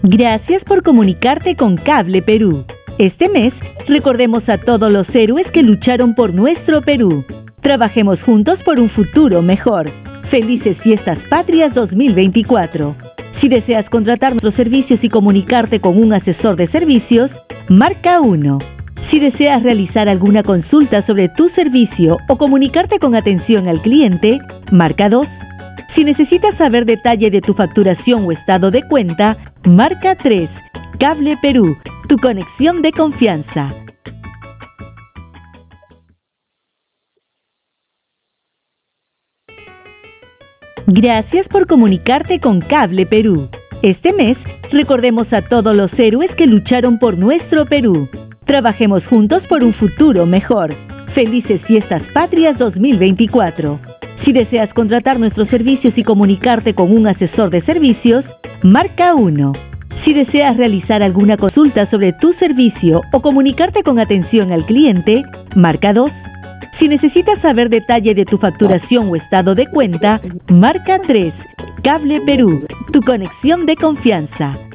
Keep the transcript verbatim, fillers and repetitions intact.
Gracias por comunicarte con Cable Perú. Este mes, recordemos a todos los héroes que lucharon por nuestro Perú. Trabajemos juntos por un futuro mejor. Felices Fiestas Patrias dos mil veinticuatro. Si deseas contratar nuestros servicios y comunicarte con un asesor de servicios, marca uno. Si deseas realizar alguna consulta sobre tu servicio o comunicarte con atención al cliente, marca dos. Si necesitas saber detalle de tu facturación o estado de cuenta, marca tres. Cable Perú, tu conexión de confianza. Gracias por comunicarte con Cable Perú. Este mes, recordemos a todos los héroes que lucharon por nuestro Perú. Trabajemos juntos por un futuro mejor. Felices Fiestas Patrias dos mil veinticuatro. Si deseas contratar nuestros servicios y comunicarte con un asesor de servicios, marca uno. Si deseas realizar alguna consulta sobre tu servicio o comunicarte con atención al cliente, marca dos. Si necesitas saber detalle de tu facturación o estado de cuenta, marca tres. Cable Perú, tu conexión de confianza.